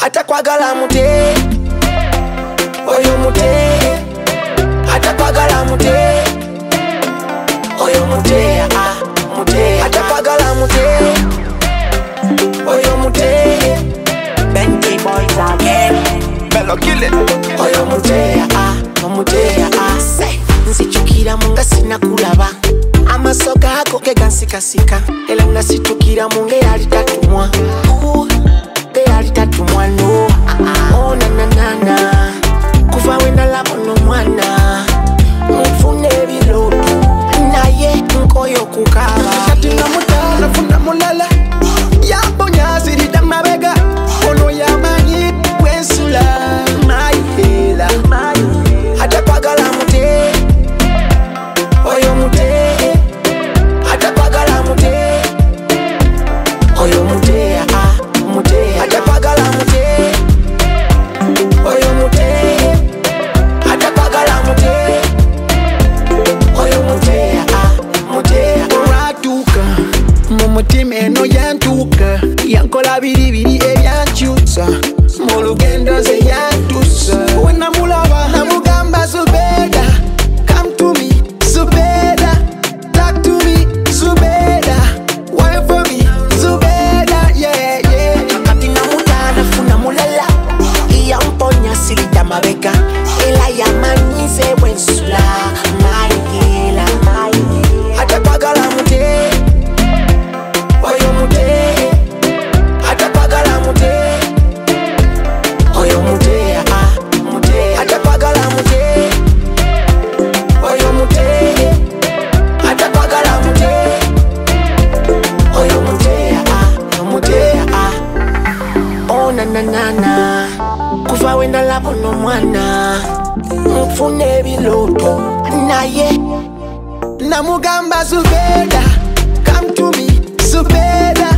atakwagala mute, oyo mute, atakwagala mute, oyo mute, mute, atakwagala mute, oyo mute. Benty boys again, Bello kill it. oyo mute, mute, say. Nsichukira munga sina kulaba, amasoka hako ke gansikasika. Ela nasichukira munga yali tatumwa, yali tatumwa no. Oh na na na na, kufa wenda labo no mwana, mfune biloto, naye nkoyo kukaba. Kati na mutala funa mulala, yabonya sirita mabega, ono yamanyi wensula, maihela. Atakwagala mute, oyo mute, atakwagala mute, oyo mute, mute, atakwagala mute, oyo mute, atakwagala mute, oyo mute, mute. Oratuka, mumutima eno yantuka, yankola biribiri ebyankyusa, mu lugendo ze yantusa. Wena mulaba namugamba Zubeda, come to me Zubeda, talk to me Zubeda, wine for me Zubeda, yeah yeah. Kati na mutana funa mulala, iya mponya silita mabeka, ela yamanyize wensula, maigela. Atakwagala mute, oyo mute, atakwagala mute, oyo mute, mute, atakwagala mute, oyo mute, atakwagala mute, oyo mute, mute. Oh na na na na, kufa wenda labo no mwana, mfune biloto, naye Namugamba Zubeda, come to me Zubeda,